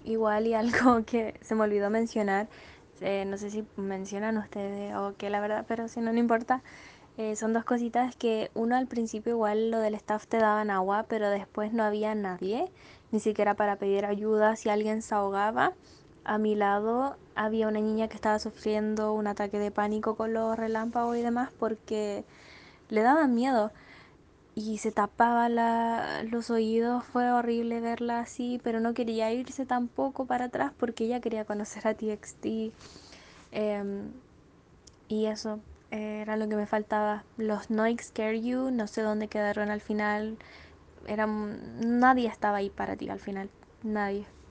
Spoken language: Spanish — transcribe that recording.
Igual y algo que se me olvidó mencionar, no sé si mencionan ustedes o qué la verdad, pero si no, no importa. Son dos cositas que uno al principio igual lo del staff te daban agua, pero después no había nadie, ni siquiera para pedir ayuda si alguien se ahogaba. A mi lado había una niña que estaba sufriendo un ataque de pánico con los relámpagos y demás porque le daban miedo y se tapaba los oídos. Fue horrible verla así, pero no quería irse tampoco para atrás porque ella quería conocer a TXT. em, y eso era lo que me faltaba. Los No Scare You, no sé dónde quedaron al final. Nadie estaba ahí para ti al final. Nadie.